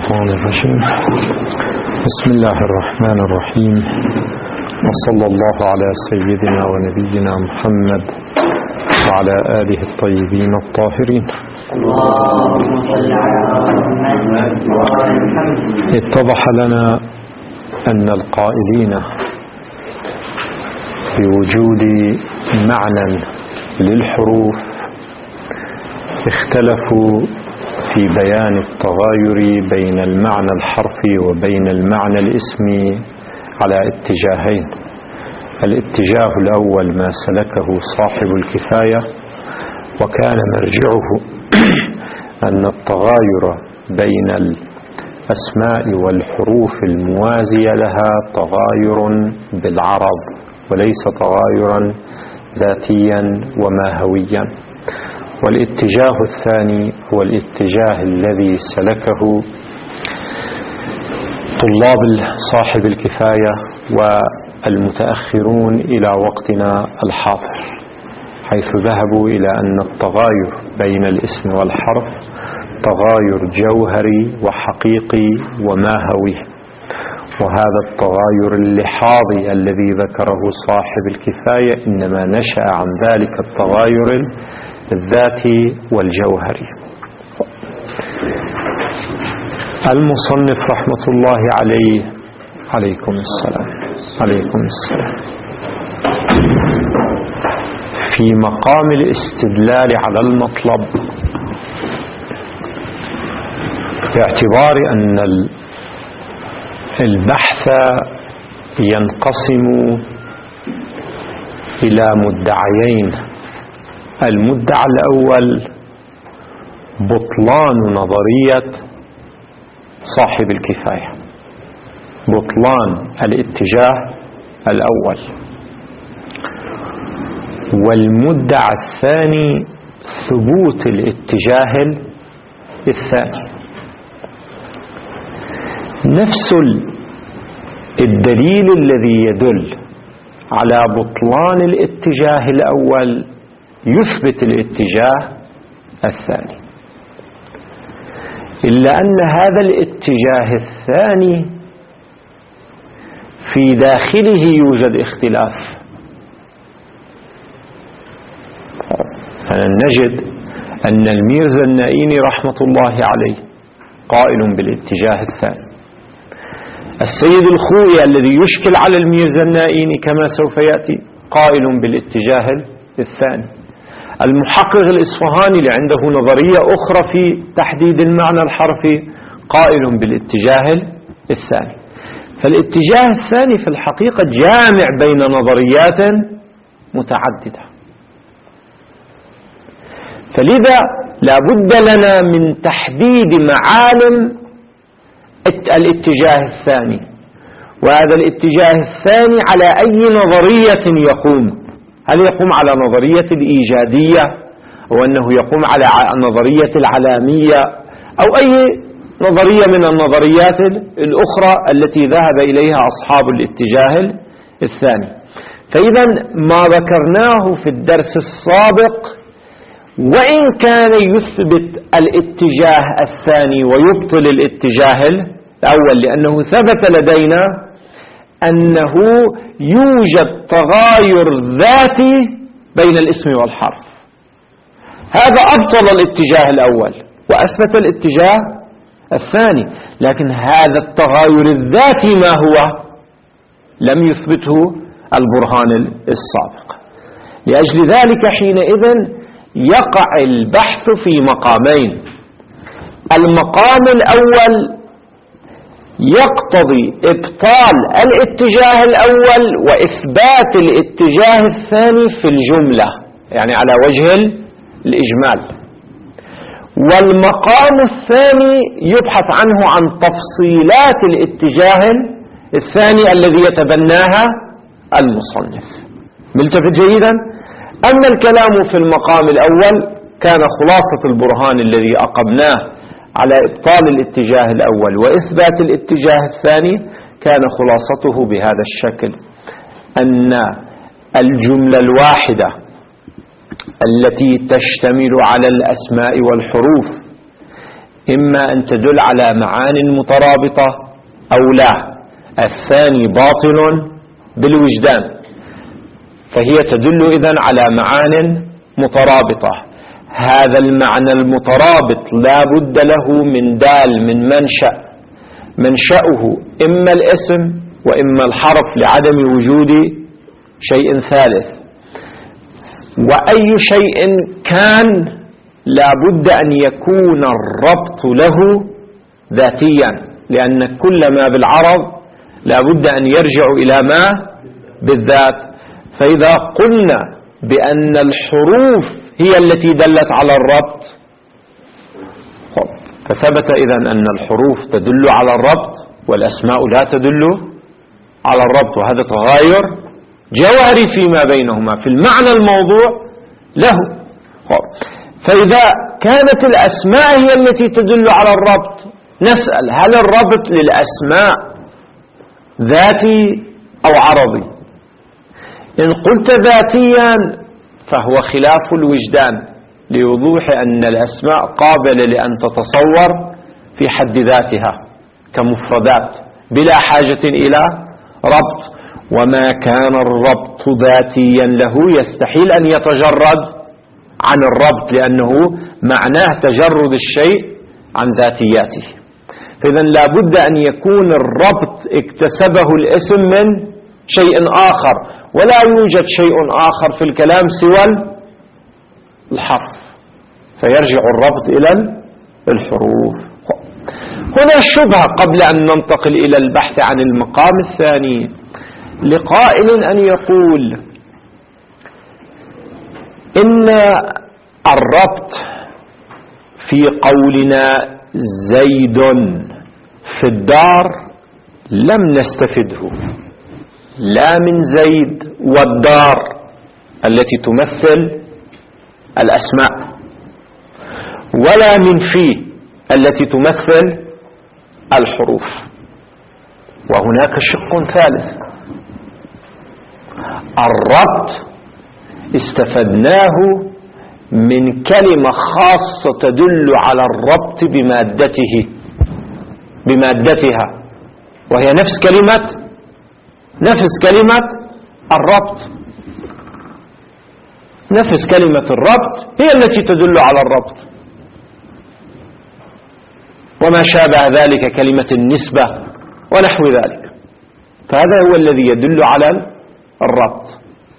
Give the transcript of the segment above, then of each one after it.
الشيطان الرجيم. بسم الله الرحمن الرحيم، وصلى الله على سيدنا ونبينا محمد وعلى آله الطيبين الطاهرين. اللهم صل على محمد وعلى محمد. اتضح لنا أن القائلين بوجود معنى للحروف اختلفوا في بيان التغاير بين المعنى الحرفي وبين المعنى الاسمي على اتجاهين. الاتجاه الأول ما سلكه صاحب الكفاية، وكان مرجعه أن التغاير بين الأسماء والحروف الموازية لها تغاير بالعرض وليس تغايرا ذاتيا وماهويا. والاتجاه الثاني هو الاتجاه الذي سلكه طلاب صاحب الكفاية والمتأخرون إلى وقتنا الحاضر، حيث ذهبوا إلى أن التغاير بين الاسم والحرف تغاير جوهري وحقيقي وماهوي، وهذا التغاير اللحاظي الذي ذكره صاحب الكفاية إنما نشأ عن ذلك التغاير الذاتي والجوهري. المصنف رحمة الله عليه عليكم السلام في مقام الاستدلال على المطلب، باعتبار أن البحث ينقسم إلى مدعيين. المدعى الأول بطلان نظرية صاحب الكفاية، بطلان الاتجاه الأول. والمدعى الثاني ثبوت الاتجاه الثاني. نفس الدليل الذي يدل على بطلان الاتجاه الأول يثبت الاتجاه الثاني، إلا أن هذا الاتجاه الثاني في داخله يوجد اختلاف. فنجد أن الميرزا النائيني رحمة الله عليه قائل بالاتجاه الثاني. السيد الخوئي الذي يشكل على الميرزا النائيني كما سوف يأتي قائل بالاتجاه الثاني. المحقق الإصفهاني اللي عنده نظرية أخرى في تحديد المعنى الحرفي قائل بالاتجاه الثاني. فالاتجاه الثاني في الحقيقة جامع بين نظريات متعددة، فلذا لا بد لنا من تحديد معالم الاتجاه الثاني، وهذا الاتجاه الثاني على أي نظرية يقوم. هل يقوم على نظرية الإيجادية، أو أنه يقوم على نظرية العلامية، أو أي نظرية من النظريات الأخرى التي ذهب إليها أصحاب الاتجاه الثاني. فإذا ما ذكرناه في الدرس السابق وإن كان يثبت الاتجاه الثاني ويبطل الاتجاه الأول، لأنه ثبت لدينا أنه يوجد تغاير ذاتي بين الاسم والحرف. هذا أبطل الاتجاه الأول وأثبت الاتجاه الثاني، لكن هذا التغاير الذاتي ما هو؟ لم يثبته البرهان السابق. لأجل ذلك حينئذ يقع البحث في مقامين. المقام الأول يقتضي إبطال الاتجاه الأول وإثبات الاتجاه الثاني في الجملة، يعني على وجه الإجمال. والمقام الثاني يبحث عنه عن تفصيلات الاتجاه الثاني الذي يتبناها المصنف. ملتفت جيدا؟ أما الكلام في المقام الأول كان خلاصة البرهان الذي أقمناه على إبطال الاتجاه الأول وإثبات الاتجاه الثاني كان خلاصته بهذا الشكل: أن الجملة الواحدة التي تشتمل على الأسماء والحروف إما أن تدل على معان مترابطة أو لا. الثاني باطل بالوجدان، فهي تدل إذن على معان مترابطة. هذا المعنى المترابط لا بد له من دال، من منشأ، منشأه إما الاسم وإما الحرف لعدم وجود شيء ثالث. وأي شيء كان لا بد أن يكون الربط له ذاتيا، لأن كل ما بالعرض لا بد أن يرجع إلى ما بالذات. فإذا قلنا بأن الحروف هي التي دلت على الربط، فثبت إذن أن الحروف تدل على الربط والأسماء لا تدل على الربط، وهذا تغاير جوهري فيما بينهما في المعنى الموضوع له. فإذا كانت الأسماء هي التي تدل على الربط، نسأل هل الربط للأسماء ذاتي أو عرضي؟ إن قلت ذاتيا فهو خلاف الوجدان، لوضوح أن الأسماء قابلة لأن تتصور في حد ذاتها كمفردات بلا حاجة إلى ربط. وما كان الربط ذاتيا له يستحيل أن يتجرد عن الربط، لأنه معناه تجرد الشيء عن ذاتياته. فإذا لا بد أن يكون الربط اكتسبه الاسم من شيء آخر، ولا يوجد شيء آخر في الكلام سوى الحرف، فيرجع الربط إلى الحروف. هنا شبهة قبل أن ننتقل إلى البحث عن المقام الثاني، لقائل أن يقول إن الربط في قولنا زيد في الدار لم نستفده لا من زيد والدار التي تمثل الأسماء، ولا من في التي تمثل الحروف. وهناك شق ثالث، الربط استفدناه من كلمة خاصة تدل على الربط بمادتها، وهي نفس كلمة الربط. نفس كلمة الربط هي التي تدل على الربط، وما شابه ذلك كلمة النسبة ونحو ذلك، فهذا هو الذي يدل على الربط.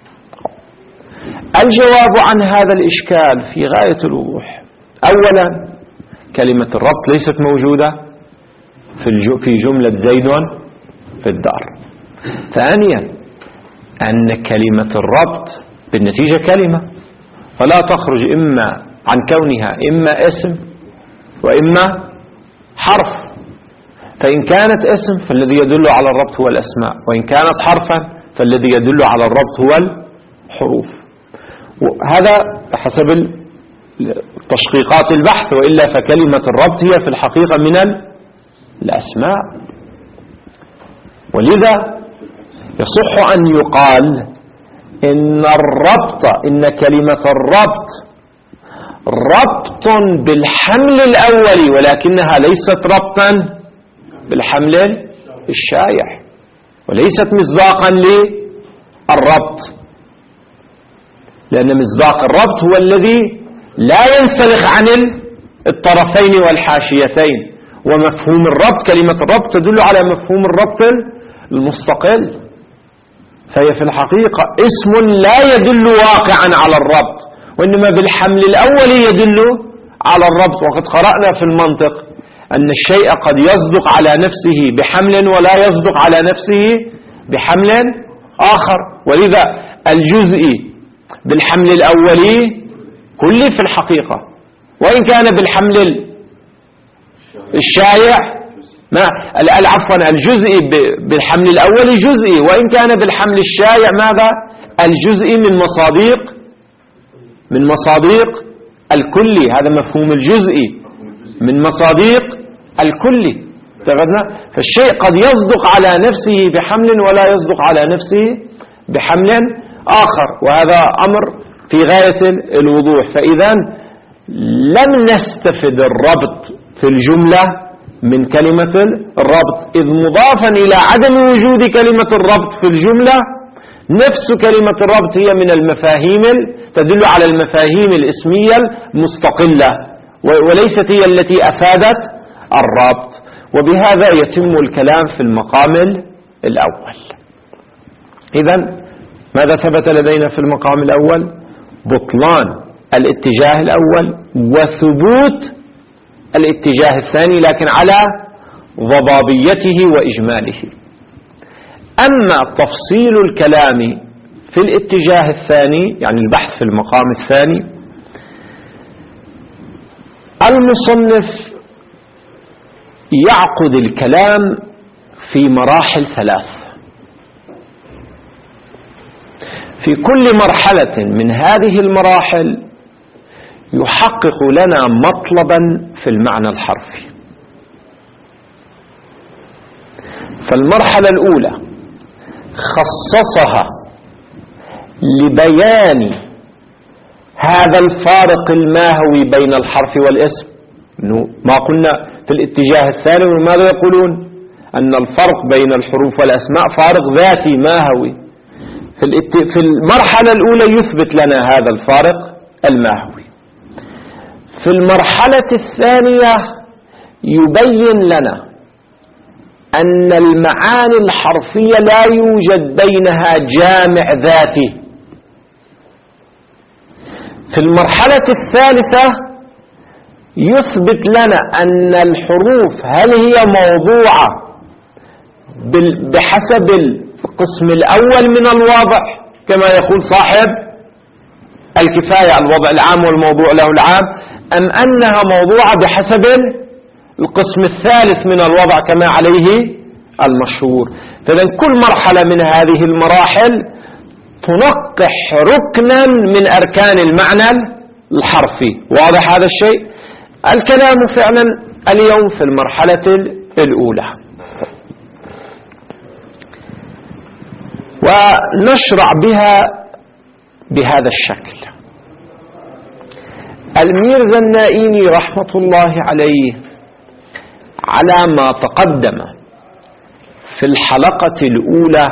الجواب عن هذا الإشكال في غاية الوضوح. أولا، كلمة الربط ليست موجودة في جملة زيد في الدار. ثانيا، أن كلمة الربط بالنتيجة كلمة، فلا تخرج إما عن كونها إما اسم وإما حرف. فإن كانت اسم فالذي يدل على الربط هو الأسماء، وإن كانت حرفا فالذي يدل على الربط هو الحروف. وهذا حسب تشقيقات البحث، وإلا فكلمة الربط هي في الحقيقة من الأسماء. ولذا يصح أن يقال إن كلمة الربط ربط بالحمل الأولي، ولكنها ليست ربطا بالحمل الشائع، وليست مصداقا للربط، لأن مصداق الربط هو الذي لا ينسلخ عن الطرفين والحاشيتين. ومفهوم الربط، كلمة الربط تدل على مفهوم الربط المستقل، فهي في الحقيقة اسم لا يدل واقعا على الربط، وإنما بالحمل الأول يدل على الربط. وقد قرأنا في المنطق أن الشيء قد يصدق على نفسه بحمل ولا يصدق على نفسه بحمل آخر. ولذا الجزئي بالحمل الأولي كلي في الحقيقة، وإن كان بالحمل الشائع عفوا الجزئي بالحمل الأولي جزئي، وإن كان بالحمل الشائع ماذا؟ الجزئي من مصاديق الكلي. هذا مفهوم الجزئي من مصاديق الكلي. اتفقنا؟ فالشيء قد يصدق على نفسه بحمل ولا يصدق على نفسه بحمل آخر، وهذا أمر في غاية الوضوح. فإذا لم نستفد الربط في الجملة من كلمة الربط، إذ مضافا إلى عدم وجود كلمة الربط في الجملة، نفس كلمة الربط هي من المفاهيم تدل على المفاهيم الاسمية المستقلة وليست هي التي أفادت الربط. وبهذا يتم الكلام في المقام الأول. إذن ماذا ثبت لدينا في المقام الأول؟ بطلان الاتجاه الأول وثبوت الاتجاه الثاني، لكن على ضبابيته وإجماله. أما تفصيل الكلام في الاتجاه الثاني، يعني البحث في المقام الثاني، المصنف يعقد الكلام في مراحل ثلاث. في كل مرحلة من هذه المراحل يحقق لنا مطلبا في المعنى الحرفي. فالمرحلة الأولى خصصها لبيان هذا الفارق الماهوي بين الحرف والاسم. ما قلنا في الاتجاه الثاني وماذا يقولون؟ أن الفرق بين الحروف والأسماء فارق ذاتي ماهوي. في المرحلة الأولى يثبت لنا هذا الفارق الماهوي. في المرحلة الثانية يبين لنا أن المعاني الحرفية لا يوجد بينها جامع ذاتي. في المرحلة الثالثة يثبت لنا أن الحروف هل هي موضوعة بحسب القسم الأول من الوضع كما يقول صاحب الكفاية الوضع العام والموضوع له العام، أم أنها موضوعة بحسب القسم الثالث من الوضع كما عليه المشهور. فإذن كل مرحلة من هذه المراحل تنقح ركنا من أركان المعنى الحرفي. واضح هذا الشيء؟ الكلام فعلا اليوم في المرحلة الأولى، ونشرع بها بهذا الشكل. الميرزا النائيني رحمة الله عليه على ما تقدم في الحلقة الأولى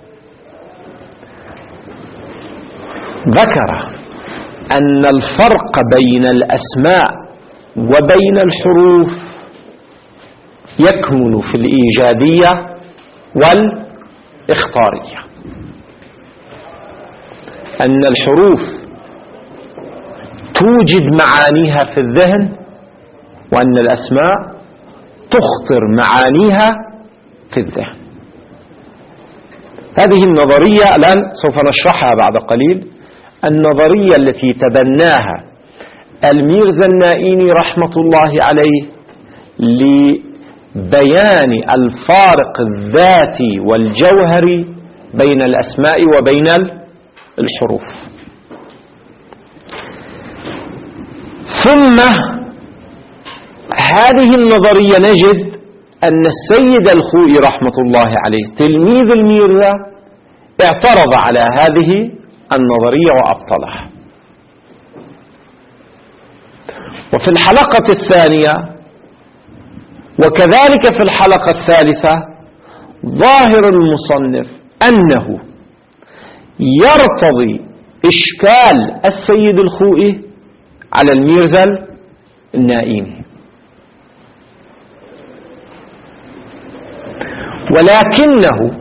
ذكر أن الفرق بين الأسماء وبين الحروف يكمن في الإيجادية والإخطارية. أن الحروف توجد معانيها في الذهن، وأن الأسماء تخطر معانيها في الذهن. هذه النظرية الآن سوف نشرحها بعد قليل. النظرية التي تبناها الميرزا النائيني رحمة الله عليه لبيان الفارق الذاتي والجوهري بين الأسماء وبين الحروف. ثم هذه النظرية نجد أن السيد الخوئي رحمة الله عليه تلميذ الميرزا اعترض على هذه النظرية وأبطلها. وفي الحلقة الثانية وكذلك في الحلقة الثالثة ظاهر المصنف أنه يرتضي إشكال السيد الخوئي على الميرزا النائيني، ولكنه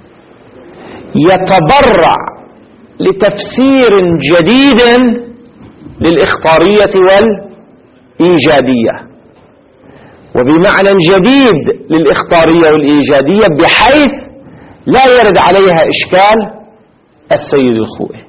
يتبرع لتفسير جديد للإخطارية والإيجادية، وبمعنى جديد للإخطارية والإيجادية بحيث لا يرد عليها إشكال السيد الخوئي.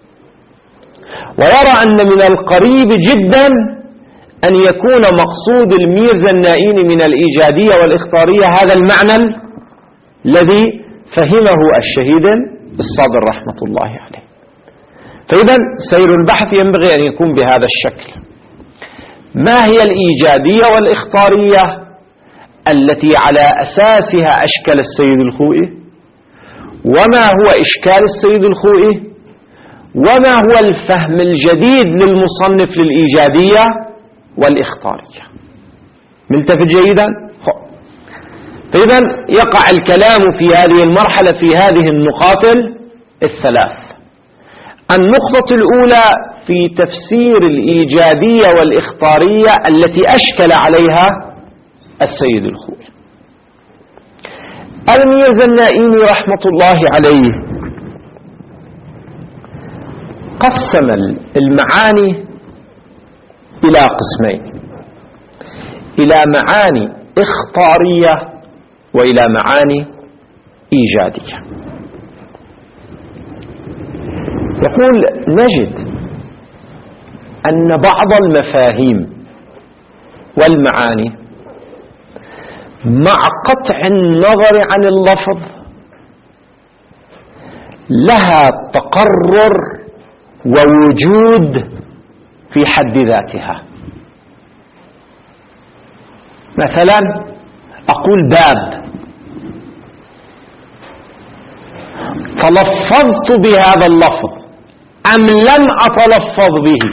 ويرى أن من القريب جدا أن يكون مقصود الميرزا النائيني من الإيجادية والإخطارية هذا المعنى الذي فهمه الشهيد الصادر رحمة الله عليه. فإذا سير البحث ينبغي أن يكون بهذا الشكل. ما هي الإيجادية والإخطارية التي على أساسها أشكل السيد الخوئي؟ وما هو إشكال السيد الخوئي؟ وما هو الفهم الجديد للمصنف للإيجادية والإخطارية؟ ملتفت جيدا؟ فإذا يقع الكلام في هذه المرحلة في هذه النقاط الثلاث. النقطة الأولى في تفسير الإيجابية والإخطارية التي أشكل عليها السيد الخوئي. الميرزا النائيني رحمة الله عليه قسم المعاني إلى قسمين: إلى معاني إخطارية وإلى معاني إيجادية. يقول: نجد أن بعض المفاهيم والمعاني مع قطع النظر عن اللفظ لها تقرر ووجود في حد ذاتها. مثلا أقول باب، تلفظت بهذا اللفظ أم لم أتلفظ به،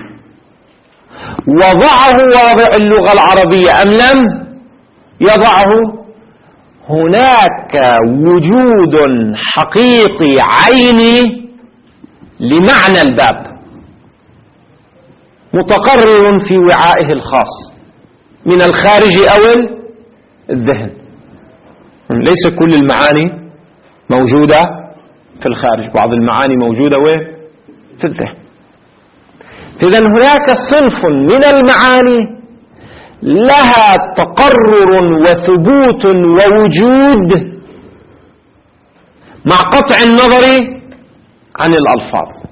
وضعه واضع اللغة العربية أم لم يضعه، هناك وجود حقيقي عيني لمعنى الباب متقرر في وعائه الخاص من الخارج أو الذهن. ليس كل المعاني موجودة في الخارج، بعض المعاني موجودة في الذهن. إذن هناك صنف من المعاني لها تقرر وثبوت ووجود مع قطع النظر عن الألفاظ،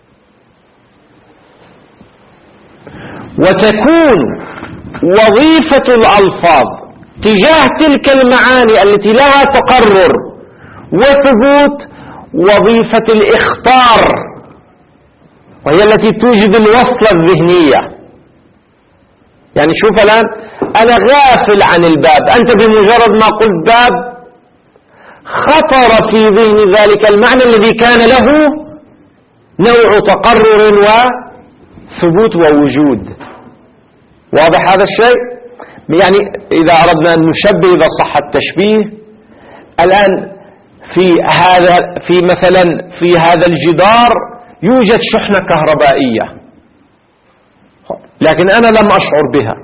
وتكون وظيفة الألفاظ تجاه تلك المعاني التي لها تقرر وثبوت وظيفة الإخطار، وهي التي توجد الوصلة الذهنية. يعني شوف الآن، أنا غافل عن الباب، أنت بمجرد ما قلت باب خطر في ذهن ذلك المعنى الذي كان له نوع تقرر وثبوت ووجود. واضح هذا الشيء؟ يعني إذا أردنا أن نشبه، إذا صح التشبيه، الآن في هذا الجدار يوجد شحنة كهربائية، لكن أنا لم أشعر بها.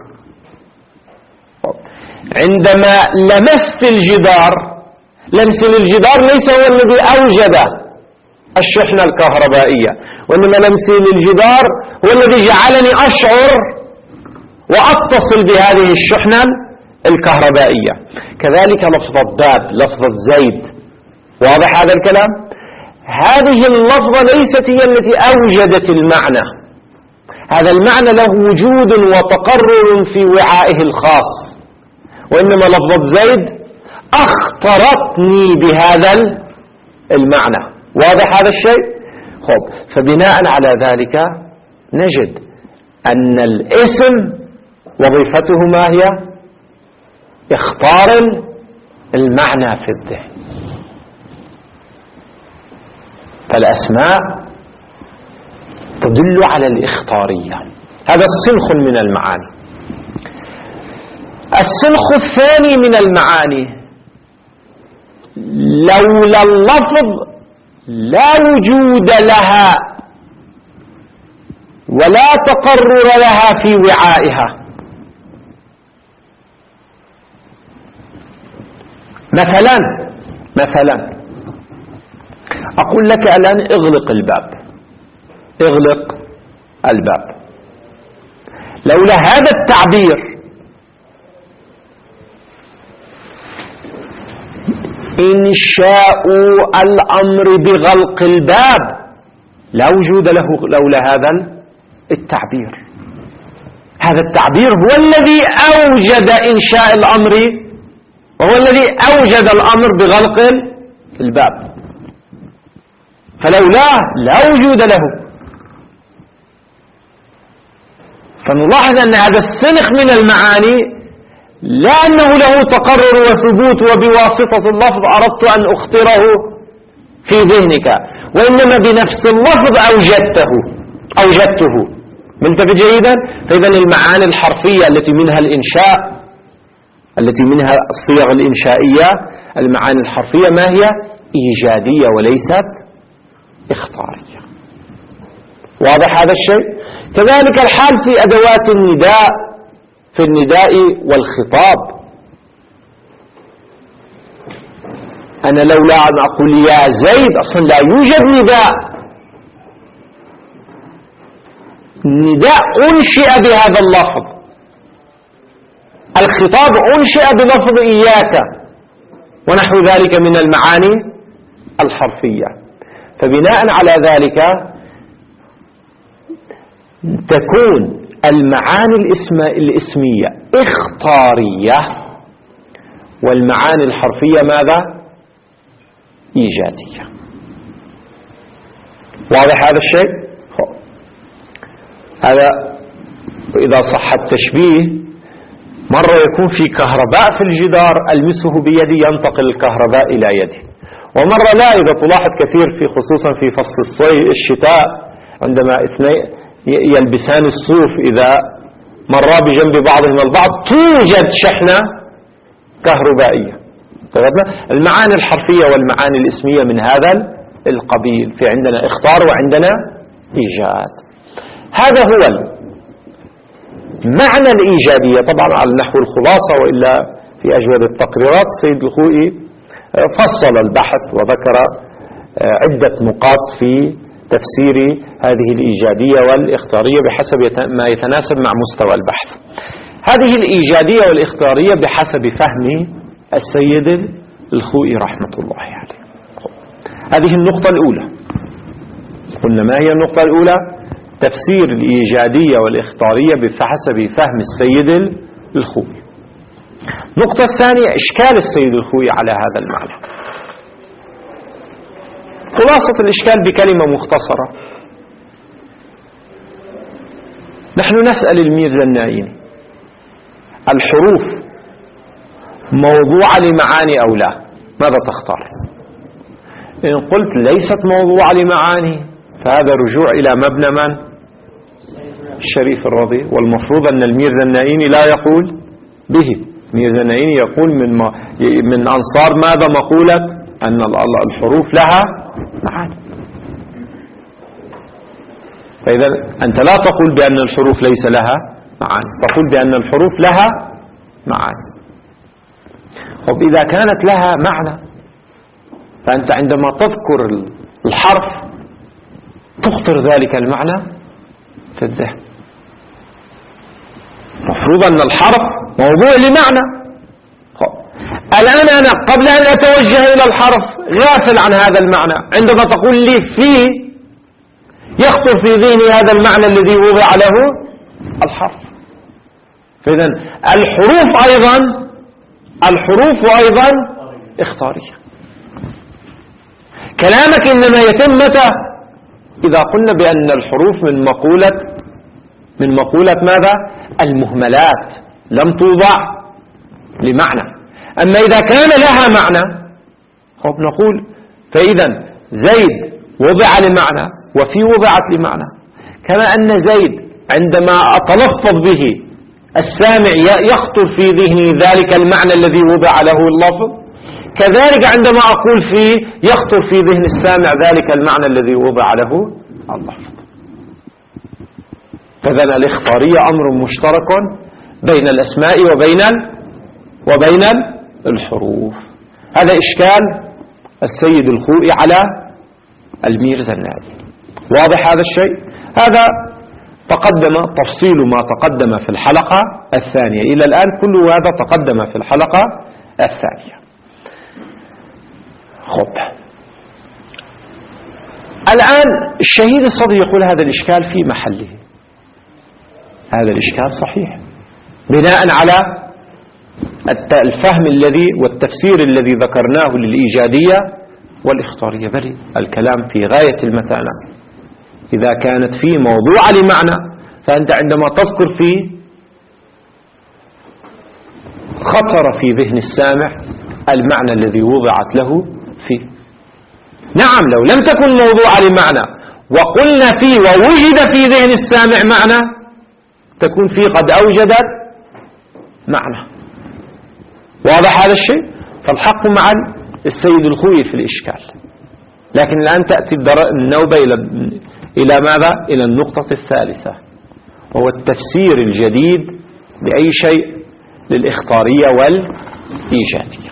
عندما لمست الجدار، لمس الجدار ليس هو الذي أوجد الشحنة الكهربائية، وإنما لمس الجدار هو الذي جعلني أشعر وأتصل بهذه الشحنة الكهربائية. كذلك لفظة باب، لفظة زيد. واضح هذا الكلام؟ هذه اللفظة ليست هي التي أوجدت المعنى، هذا المعنى له وجود وتقرر في وعائه الخاص، وإنما لفظة زيد أخطرتني بهذا المعنى. واضح هذا الشيء؟ فبناء على ذلك نجد أن الاسم وظيفته ما هي؟ اخطار المعنى في الذهن. فالأسماء تدل على الإخطارية. هذا السنخ من المعاني. السنخ الثاني من المعاني: لولا اللفظ لا وجود لها ولا تقرر لها في وعائها. مثلا أقول لك الآن اغلق الباب، اغلق الباب. لولا هذا التعبير، إنشاء الأمر بغلق الباب لا وجود له لولا هذا التعبير. هذا التعبير هو الذي أوجد إنشاء الأمر، وهو الذي أوجد الأمر بغلق الباب، فلولاه لا وجود له. فنلاحظ أن هذا السنخ من المعاني لا أنه له تقرر وثبوت وبواسطة اللفظ أردت أن أخطره في ذهنك، وإنما بنفس اللفظ أوجدته. ملتفت جيدا؟ فإذا المعاني الحرفية التي منها الإنشاء التي منها الصيغ الإنشائية، المعاني الحرفية ما هي؟ إيجادية وليست إخطارية. واضح هذا الشيء؟ كذلك الحال في أدوات النداء، في النداء والخطاب. أنا لولا أن أقول يا زيد أصلا لا يوجد نداء. النداء أنشئ بهذا اللفظ، الخطاب أنشئ بلفظ إياك ونحو ذلك من المعاني الحرفية. فبناء على ذلك تكون المعاني الإسمية إخطارية، والمعاني الحرفية ماذا؟ إيجادية. واضح هذا الشيء؟ هذا إذا صح التشبيه، مرة يكون في كهرباء في الجدار ألمسه بيدي ينتقل الكهرباء إلى يدي، ومرة لا. إذا تلاحظ كثير في خصوصا في فصل الشتاء عندما اثنين يلبسان الصوف إذا مرا بجنب بعضهما البعض توجد شحنة كهربائية. المعاني الحرفية والمعاني الاسمية من هذا القبيل، في عندنا اختار وعندنا إيجاد. هذا هو معنى الإيجادية طبعا على نحو الخلاصة، وإلا في أجود التقريرات السيد الخوئي فصل البحث وذكر عدة نقاط في تفسير هذه الإيجادية والإختارية بحسب ما يتناسب مع مستوى البحث. هذه الإيجادية والإختارية بحسب فهم السيد الخوئي رحمة الله عليه. هذه النقطة الأولى. قلنا ما هي النقطة الأولى؟ تفسير الإيجادية والإختارية بحسب فهم السيد الخوئي. النقطة الثانية إشكال السيد الخوئي على هذا المعنى. خلاصة الإشكال بكلمة مختصرة، نحن نسأل الميرزا النائيني الحروف موضوعة لمعاني أو لا، ماذا تختار؟ إن قلت ليست موضوعة لمعاني فهذا رجوع إلى مبنى من؟ الشريف الرضي، والمفروض أن الميرزا النائيني لا يقول به. الميرزا النائيني يقول من أنصار ماذا؟ مقولة أن الحروف لها معاني. فإذا أنت لا تقول بأن الحروف ليس لها معاني، تقول بأن الحروف لها معاني. طب إذا كانت لها معنى، فأنت عندما تذكر الحرف تخطر ذلك المعنى في الذهن. مفروض أن الحرف موضوع لمعنى. الآن أنا قبل أن أتوجه إلى الحرف غافل عن هذا المعنى، عندما تقول لي فيه يخطر في ذهني هذا المعنى الذي وضع له الحرف. فإذا الحروف أيضا اختارية. كلامك إنما يتم متى؟ إذا قلنا بأن الحروف من مقولة ماذا؟ المهملات، لم توضع لمعنى. أما إذا كان لها معنى نقول فإذا زيد وضع لمعنى وفي وضعت لمعنى، كما أن زيد عندما أتلفظ به السامع يخطر في ذهني ذلك المعنى الذي وضع له اللفظ، كذلك عندما أقول فيه يخطر في ذهن السامع ذلك المعنى الذي وضع له اللفظ. فإذا الاختارية أمر مشترك بين الأسماء وبين الحروف. هذا إشكال السيد الخوئي على الميرزا النائيني. واضح هذا الشيء؟ هذا تقدم تفصيل ما تقدم في الحلقة الثانية. إلى الآن كل هذا تقدم في الحلقة الثانية. الآن الشهيد الصدر يقول هذا الإشكال في محله، هذا الإشكال صحيح بناء على الفهم الذي والتفسير الذي ذكرناه للإيجادية والإختارية. بل الكلام في غاية المتانة. إذا كانت فيه موضوع لمعنى، فأنت عندما تذكر فيه خطر في ذهن السامع المعنى الذي وضعت له فيه. نعم، لو لم تكن موضوع لمعنى وقلنا فيه ووجد في ذهن السامع معنى، تكون فيه قد أوجدت معنى. واضح هذا الشيء؟ فالحق مع السيد الخوئي في الإشكال. لكن الآن تأتي النوبة إلى ماذا؟ إلى النقطة الثالثة، وهو التفسير الجديد لأي شيء للإخطارية والإيجادية.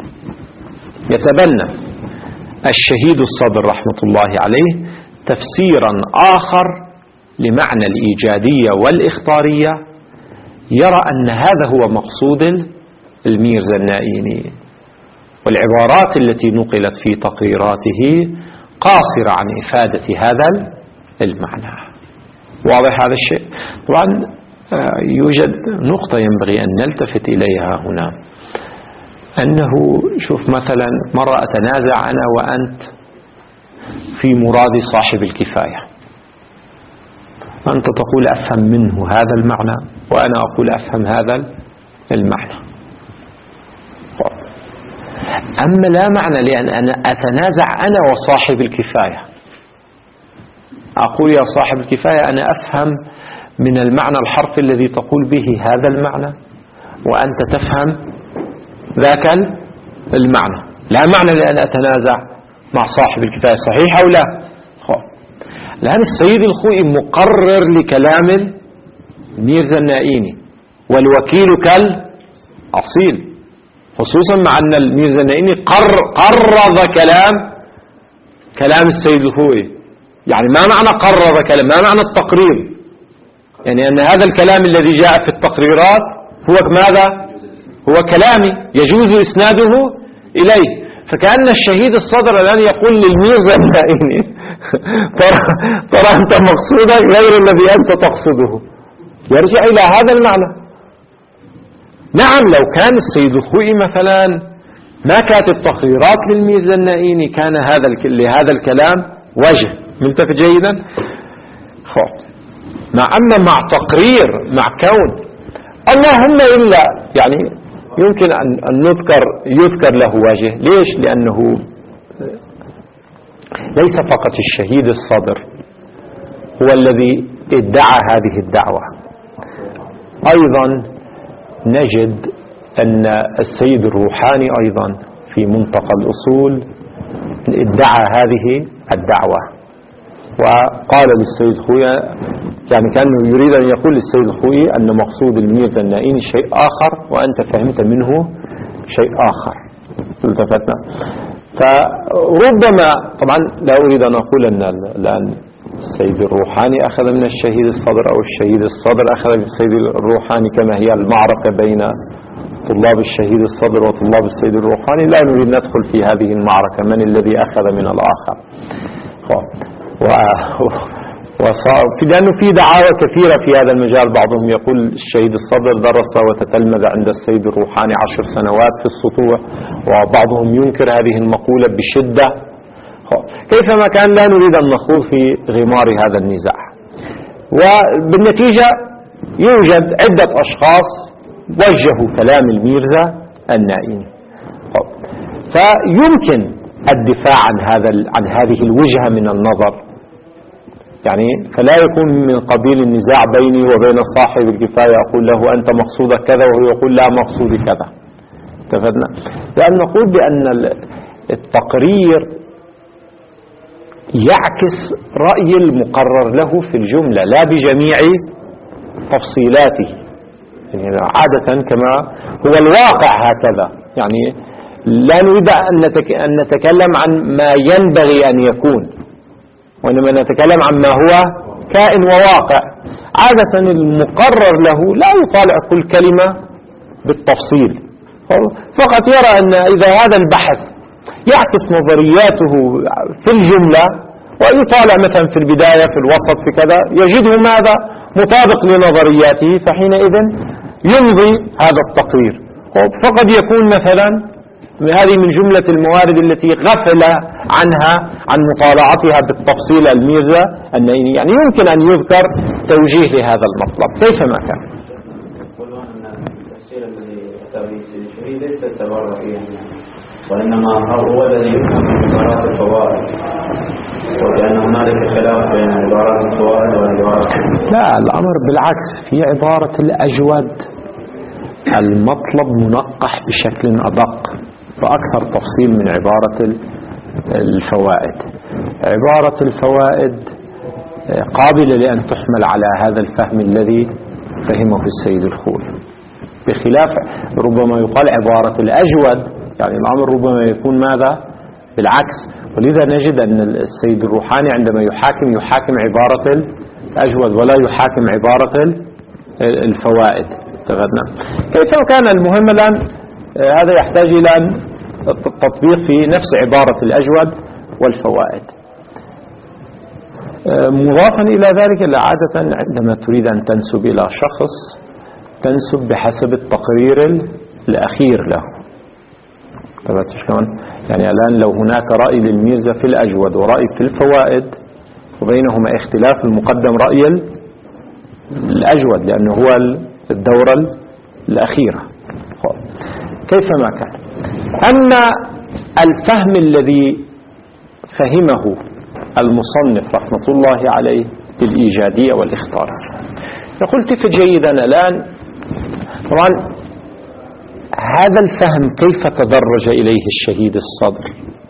يتبنى الشهيد الصدر رحمة الله عليه تفسيرا آخر لمعنى الإيجادية والإخطارية، يرى أن هذا هو مقصود الميرزا النائيني، والعبارات التي نقلت في تقريراته قاصرة عن إفادة هذا المعنى. واضح هذا الشيء؟ طبعا يوجد نقطة ينبغي أن نلتفت إليها هنا، أنه شوف مثلا مرة أتنازع أنا وأنت في مراد صاحب الكفاية، أنت تقول أفهم منه هذا المعنى وأنا أقول أفهم هذا المعنى. أما لا معنى لأن أنا أتنازع أنا وصاحب الكفاية، أقول يا صاحب الكفاية أنا أفهم من المعنى الحرفي الذي تقول به هذا المعنى وأنت تفهم ذاك المعنى. لا معنى لأن أتنازع مع صاحب الكفاية، صحيح أو لا؟ الآن السيد الخوئي مقرر لكلام الميرزا النائيني والوكيل كالأصيل، خصوصا مع أن الميرزا النائيني قرض كلام السيد الخوئي. يعني ما معنى قرض كلام؟ ما معنى التقرير؟ يعني أن هذا الكلام الذي جاء في التقريرات هو ماذا؟ هو كلامي يجوز إسناده إليه. فكأن الشهيد الصدر الآن يقول للميرزا النائيني ترى أنت مقصودك غير الذي أنت تقصده، يرجع إلى هذا المعنى. نعم لو كان السيد الخوئي مثلا ما كاتب تقريرات للميرزا النائيني كان لهذا الكلام وجه ملتفت جيدا. مع تقرير مع كون اللهم إلا يعني يمكن أن يذكر له وجه. ليش؟ لأنه ليس فقط الشهيد الصدر هو الذي ادعى هذه الدعوة، أيضا نجد أن السيد الروحاني أيضا في منطقة الأصول ادعى هذه الدعوة، وقال للسيد الخوئي يعني كأنه يريد أن يقول للسيد الخوئي أن مقصود الميرزا النائيني شيء آخر وأنت فهمت منه شيء آخر. التفتنا. فربما طبعا لا أريد أن أقول أن الآن السيد الروحاني أخذ من الشهيد الصدر أو الشهيد الصدر أخذ من السيد الروحاني كما هي المعركة بين طلاب الشهيد الصدر وطلاب السيد الروحاني. لا نريد ندخل في هذه المعركة من الذي أخذ من الآخر، لأنه في دعاوى كثيرة في هذا المجال. بعضهم يقول الشهيد الصدر درس وتتلمذ عند السيد الروحاني 10 سنوات في السطوع، وبعضهم ينكر هذه المقولة بشدة. كيفما كان لا نريد أن نخوض في غمار هذا النزاع. وبالنتيجة يوجد عدة أشخاص وجهوا كلام الميرزا النائيني، فيمكن الدفاع عن هذه الوجهة من النظر، يعني فلا يكون من قبيل النزاع بيني وبين صاحب الكفاية أقول له أنت مقصودك كذا وهو يقول لا مقصودي كذا. اتفقنا؟ لأن نقول بأن التقرير يعكس رأي المقرر له في الجملة لا بجميع تفصيلاته، يعني عادة كما هو الواقع هكذا. يعني لا نريد أن نتكلم عن ما ينبغي أن يكون، وإنما نتكلم عن ما هو كائن وواقع. عادة المقرر له لا يطالع كل كلمة بالتفصيل، فقط يرى أن إذا هذا البحث يعكس نظرياته في الجملة ويطالع مثلا في البداية في الوسط في كذا يجده ماذا مطابق لنظرياته، فحينئذ يمضي هذا التقرير. فقد يكون مثلا هذه من جملة الموارد التي غفل عنها عن مطالعتها بالتفصيل الميرزا النائيني، يعني يمكن أن يذكر توجيه لهذا المطلب كيفما كان. يقولون أن التفسير الذي أتى به السيد الشهيد ليس التبرع وإنما هو الذي يفهم من عبارات الفوائد، وكأن هنالك خلاف بين عبارات الفوائد والعبارات. لا، الأمر بالعكس، في عبارة الأجود المطلب منقح بشكل أدق وأكثر تفصيل من عبارة الفوائد. عبارة الفوائد قابلة لأن تحمل على هذا الفهم الذي فهمه السيد الخوئي، بخلاف ربما يقال عبارة الأجود، يعني الأمر ربما يكون ماذا؟ بالعكس. ولذا نجد أن السيد الروحاني عندما يحاكم عبارة الأجود ولا يحاكم عبارة الفوائد. كيف كان المهم الآن هذا يحتاج إلى التطبيق في نفس عبارة الأجود والفوائد. مضافا إلى ذلك عادة عندما تريد أن تنسب إلى شخص تنسب بحسب التقرير الأخير له. يعني الآن لو هناك رأي للميرزا في الأجود ورأي في الفوائد وبينهما اختلاف، المقدم رأي الأجود لأنه هو الدورة الأخيرة. كيفما كان، أما الفهم الذي فهمه المصنف رحمة الله عليه بالإيجادية والاختراع، يقول تفت جيدا الآن. طبعا هذا الفهم كيف تدرج إليه الشهيد الصدر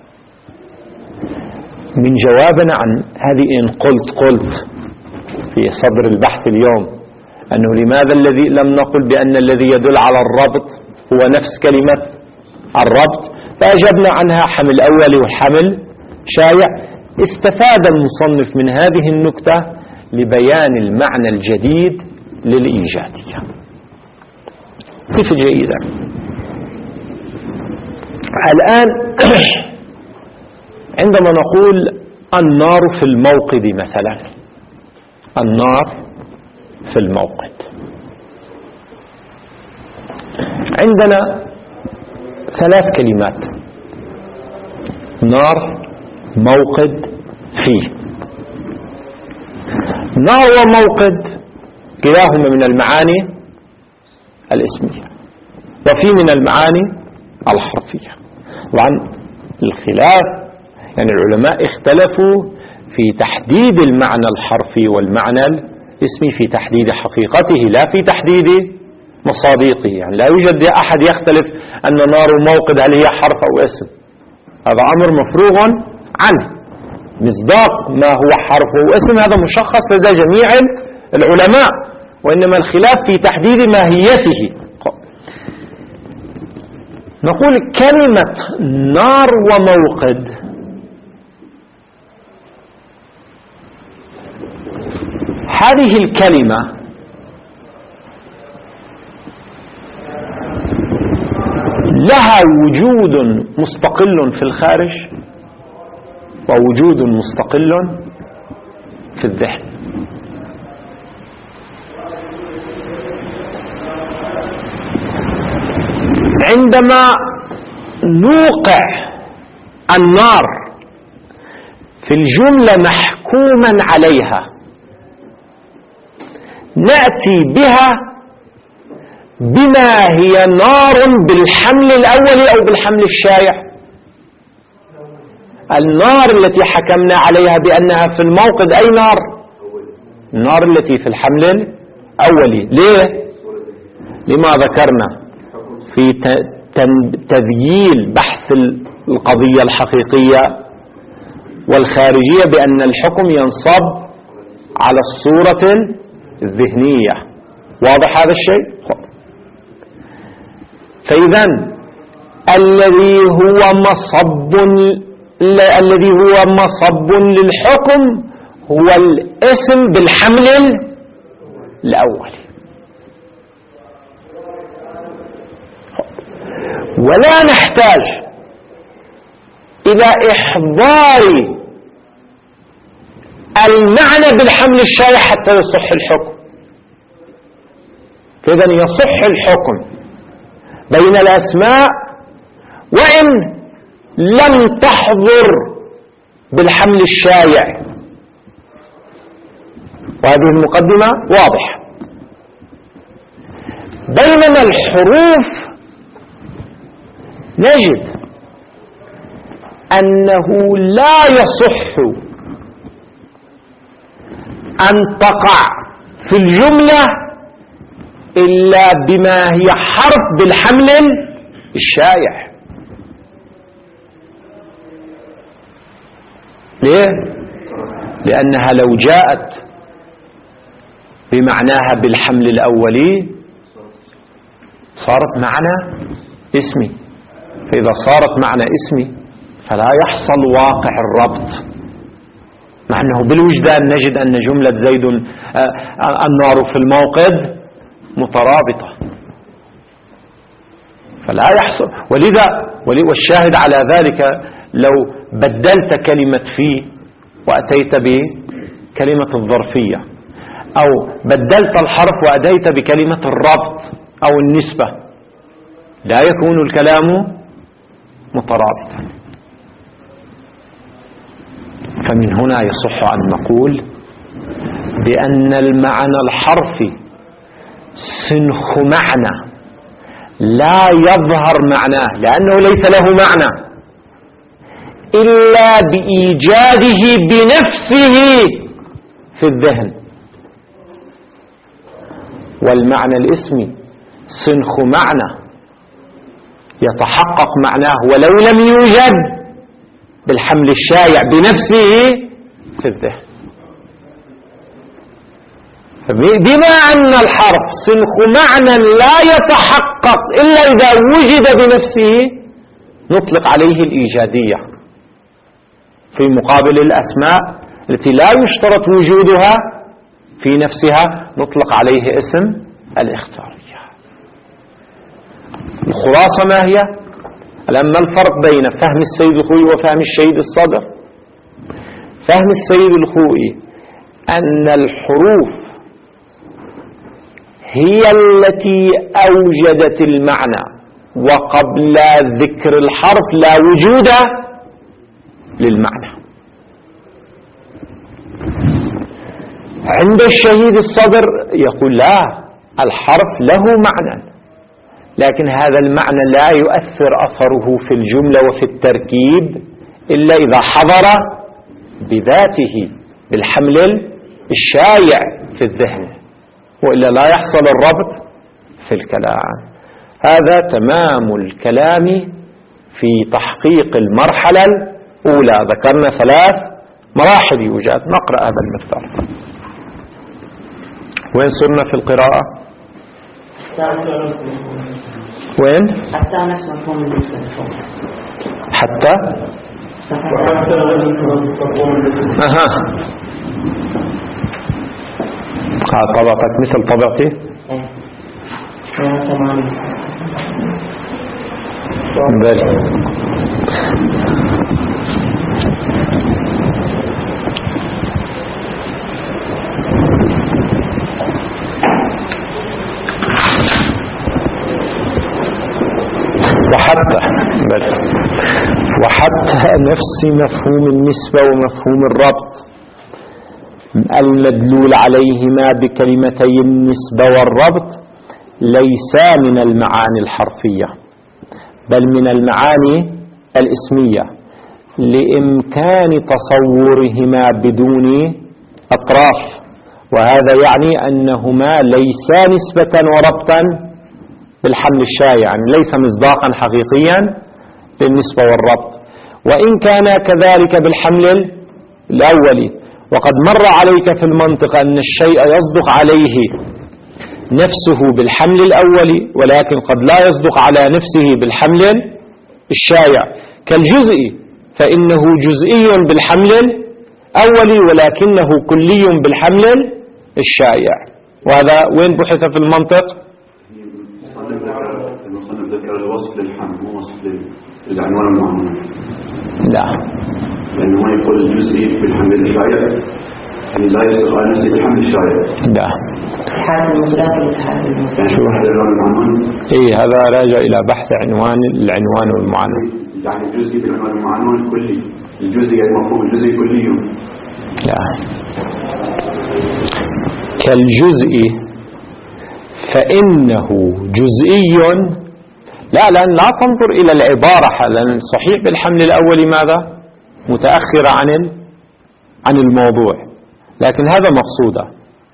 من جوابنا عن هذه إن قلت في صدر البحث اليوم أنه لماذا الذي لم نقل بأن الذي يدل على الربط هو نفس كلمة الربط، فأجبنا عنها حمل أولي وحمل شايع. استفاد المصنف من هذه النكتة لبيان المعنى الجديد للإيجادية. كيف جيدا الآن عندما نقول النار في الموقد مثلا، النار في الموقد، عندنا ثلاث كلمات: نار، موقد، فيه. نار وموقد كلاهما من المعاني الاسمية وفي من المعاني الحرفية. طبعا الخلاف يعني العلماء اختلفوا في تحديد المعنى الحرفي والمعنى الاسمي، في تحديد حقيقته لا في تحديد مصادقه. يعني لا يوجد أحد يختلف أن نار وموقد هل هي حرف أو اسم، هذا أمر مفروغ عنه. مصداق ما هو حرف واسم هذا مشخص لدى جميع العلماء، وإنما الخلاف في تحديد ماهيته. نقول كلمة نار وموقد هذه الكلمة لها وجود مستقل في الخارج ووجود مستقل في الذهن. عندما نوقع النار في الجملة محكوما عليها نأتي بها بما هي نار بالحمل الأول أو بالحمل الشائع. النار التي حكمنا عليها بأنها في الموقد أي نار؟ النار التي في الحمل الأولي. ليه؟ لما ذكرنا في تذييل بحث القضية الحقيقية والخارجية بأن الحكم ينصب على الصورة الذهنية. واضح هذا الشيء؟ فإذا الذي هو مصب للحكم هو الاسم بالحمل الأول، ولا نحتاج إلى إحضار المعنى بالحمل الشائع حتى يصح الحكم. إذن يصح الحكم بين الأسماء وإن لم تحضر بالحمل الشائع، وهذه المقدمة واضحة. بينما الحروف نجد أنه لا يصح أن تقع في الجملة إلا بما هي حرف بالحمل الشائع. ليه؟ لأنها لو جاءت بمعناها بالحمل الأولي صارت معنى اسمي، فإذا صارت معنى اسمي فلا يحصل واقع الربط، مع أنه بالوجدان نجد أن جملة زيد النار في الموقد مترابطة، فلا يحصل. ولذا والشاهد على ذلك لو بدلت كلمة في وأتيت بكلمة الظرفية، أو بدلت الحرف وأتيت بكلمة الربط أو النسبة، لا يكون الكلام مترابطا. فمن هنا يصح أن نقول بأن المعنى الحرفي سنخ معنى لا يظهر معناه، لأنه ليس له معنى إلا بإيجاده بنفسه في الذهن. والمعنى الاسمي سنخ معنى يتحقق معناه ولو لم يوجد بالحمل الشائع بنفسه في الذهن. بما أن الحرف سنخ معنى لا يتحقق إلا إذا وجد بنفسه نطلق عليه الإيجادية، في مقابل الأسماء التي لا يشترط وجودها في نفسها نطلق عليه اسم الاختيارية. الخلاصة ما هي؟ لما الفرق بين فهم السيد الخوئي وفهم الشهيد الصدر. فهم السيد الخوئي أن الحروف هي التي أوجدت المعنى، وقبل ذكر الحرف لا وجود للمعنى. عند الشهيد الصدر يقول لا، الحرف له معنى، لكن هذا المعنى لا يؤثر أثره في الجملة وفي التركيب إلا إذا حضر بذاته بالحمل الشائع في الذهن، وإلا لا يحصل الربط في الكلام. هذا تمام الكلام في تحقيق المرحلة الأولى. ذكرنا 3 مراحل يوجد، نقرأ هذا المقدار. وين صرنا في القراءة؟ وين؟ حتى نفس مفهوم الاسم. حتى طبقت مثل طبقتي. بل وحتى نفس مفهوم النسبة ومفهوم الربط المدلول عليهما بكلمتي النسبة والربط ليسا من المعاني الحرفية بل من المعاني الاسمية، لإمكان تصورهما بدون أطراف، وهذا يعني أنهما ليسا نسبة وربطا بالحمل الشائع، يعني ليس مصداقا حقيقيا للنسبة والربط، وإن كان كذلك بالحمل الأولي. وقد مر عليك في المنطق أن الشيء يصدق عليه نفسه بالحمل الأولي، ولكن قد لا يصدق على نفسه بالحمل الشائع، كالجزء فإنه جزئي بالحمل الأولي ولكنه كلي بالحمل الشائع. وهذا وين بحث في المنطق؟ المصنف ذكر الوصف للحمل مو وصف للعنوان المعنون. لا، لأنه هو يقول الجزئي بالحمل الشائع، يعني لا يصدق على نفسه بالحمل الشائع. لا، حال المصداق للحال يعني شو واحد العنوان المعنون؟ إيه، هذا راجع إلى بحث العنوان والمعنون. يعني الجزئي بالعنوان المعنون الكلي، الجزئي يعني مفهوم الجزئي كلي. لا، كالجزء فإنه جزئي. لا تنظر إلى العبارة، لأن صحيح بالحمل الأول ماذا؟ متأخر عن الموضوع، لكن هذا مقصوده.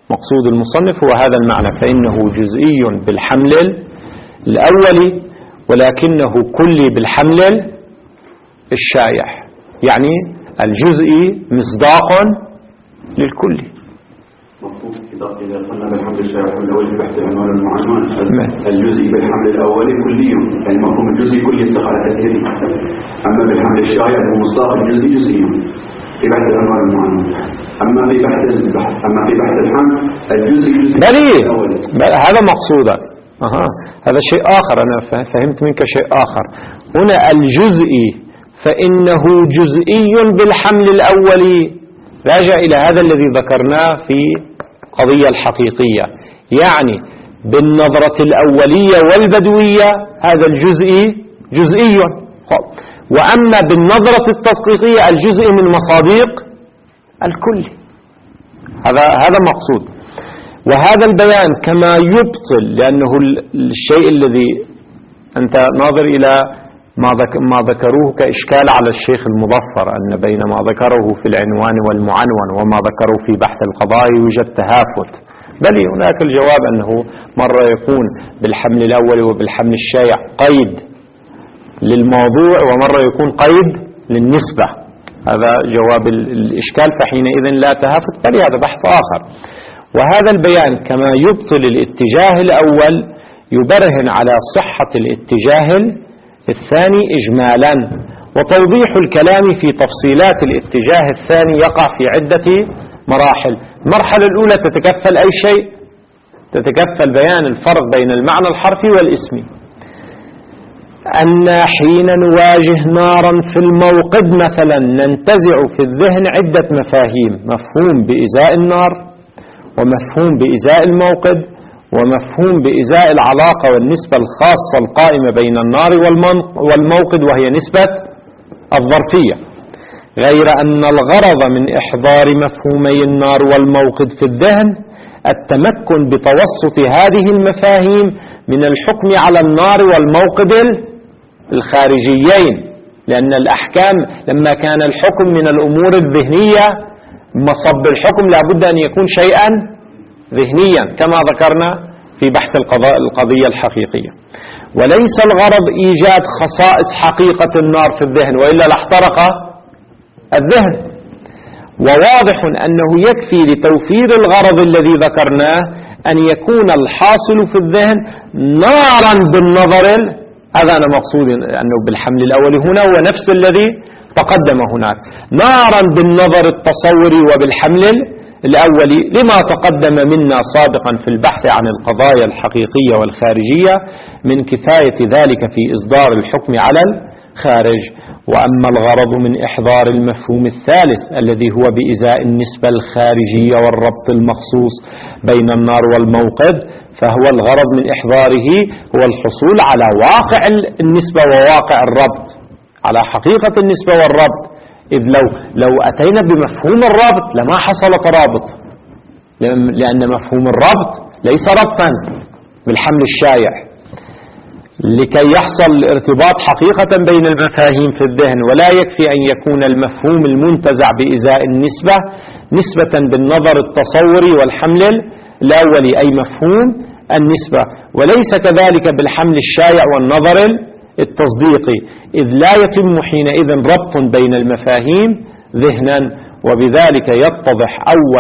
مقصود المصنف هو هذا المعنى، فإنه جزئي بالحمل الأولي ولكنه كلي بالحمل الشائع، يعني الجزئي مصداق للكلي. إذا قلنا بالحمل الشائع الأول في بحث العنوان المعنون الجزئي بالحمل الأولي كلي، يعني مفهوم الجزئي كلي استقال تأثيري، أما بالحمل الشائع هو مصداق الجزئي جزئي في بحث العنوان المعنون. أما في بحث الحمل الجزئي بل هذا مقصودا. هذا شيء آخر، أنا فهمت منك شيء آخر. هنا الجزئي فإنه جزئي بالحمل الأولي، راجع إلى هذا الذي ذكرناه في قضية الحقيقية، يعني بالنظرة الأولية والبدوية هذا الجزئي جزئي، وأما بالنظرة التدقيقية الجزئي من مصادق الكل. هذا مقصود. وهذا البيان كما يبطل، لأنه الشيء الذي أنت ناظر إلى ما ذكروه كإشكال على الشيخ المظفر، أن بين ما ذكره في العنوان والمعنون وما ذكروا في بحث القضايا يوجد تهافت. بل هناك الجواب أنه مرة يكون بالحمل الأول وبالحمل الشائع قيد للموضوع، ومرة يكون قيد للنسبة. هذا جواب الإشكال، فحينئذ لا تهافت، بل هذا بحث آخر. وهذا البيان كما يبطل الاتجاه الأول يبرهن على صحة الاتجاه الثاني إجمالا. وتوضيح الكلام في تفصيلات الاتجاه الثاني يقع في عدة مراحل. المرحلة الأولى تتكفل أي شيء، تتكفل بيان الفرق بين المعنى الحرفي والاسمي. أن حين نواجه نارا في الموقد مثلا ننتزع في الذهن عدة مفاهيم: مفهوم بإزاء النار، ومفهوم بإزاء الموقد، ومفهوم بإزاء العلاقة والنسبة الخاصة القائمة بين النار والموقد، وهي نسبة الظرفية. غير أن الغرض من إحضار مفهومي النار والموقد في الذهن التمكن بتوسط هذه المفاهيم من الحكم على النار والموقد الخارجيين، لأن الأحكام لما كان الحكم من الأمور الذهنية مصب الحكم لابد أن يكون شيئا ذهنيا كما ذكرنا في بحث القضية الحقيقية. وليس الغرض إيجاد خصائص حقيقة النار في الذهن، وإلا لاحترق الذهن. وواضح أنه يكفي لتوفير الغرض الذي ذكرناه أن يكون الحاصل في الذهن نارا بالنظر، هذا أنا مقصود أنه بالحمل الأول هنا هو نفس الذي تقدم هناك، نارا بالنظر التصوري وبالحمل الأولي، لما تقدم منا سابقا في البحث عن القضايا الحقيقية والخارجية من كفاية ذلك في إصدار الحكم على الخارج. وأما الغرض من إحضار المفهوم الثالث الذي هو بإزاء النسبة الخارجية والربط المخصوص بين النار والموقد، فهو الغرض من إحضاره هو الحصول على واقع النسبة وواقع الربط، على حقيقة النسبة والربط. إذ لو أتينا بمفهوم الربط لما حصل ترابط، لأن مفهوم الربط ليس ربطا بالحمل الشائع. لكي يحصل الارتباط حقيقة بين المفاهيم في الذهن، ولا يكفي أن يكون المفهوم المنتزع بإزاء النسبة نسبة بالنظر التصوري والحمل الأولي، أي مفهوم النسبة، وليس كذلك بالحمل الشائع والنظر التصديقي، إذ لا يتم حينئذ ربط بين المفاهيم ذهنا. وبذلك يتضح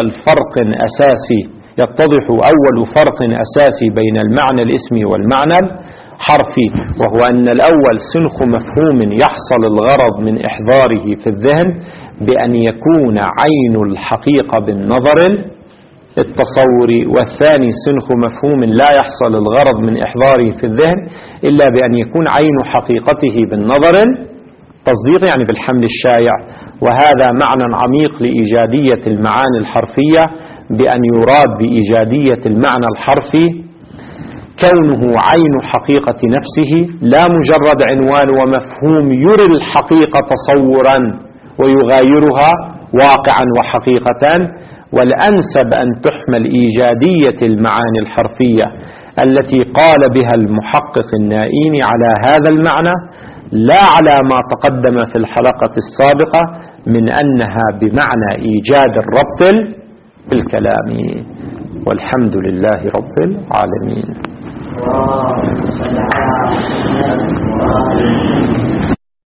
أول فرق أساسي بين المعنى الاسمي والمعنى الحرفي، وهو أن الأول سنخ مفهوم يحصل الغرض من إحضاره في الذهن بأن يكون عين الحقيقة بالنظر التصوري، والثاني سنخ مفهوم لا يحصل الغرض من إحضاره في الذهن إلا بأن يكون عين حقيقته بالنظر التصديقي، يعني بالحمل الشائع. وهذا معنى عميق لإيجادية المعاني الحرفية، بأن يراد بإيجادية المعنى الحرفي كونه عين حقيقة نفسه، لا مجرد عنوان ومفهوم يري الحقيقة تصورا ويغايرها واقعا وحقيقة. والأنسب أن تحمل إيجادية المعاني الحرفية التي قال بها المحقق النائيني على هذا المعنى، لا على ما تقدم في الحلقة السابقة من أنها بمعنى إيجاد الربط الكلامي. والحمد لله رب العالمين.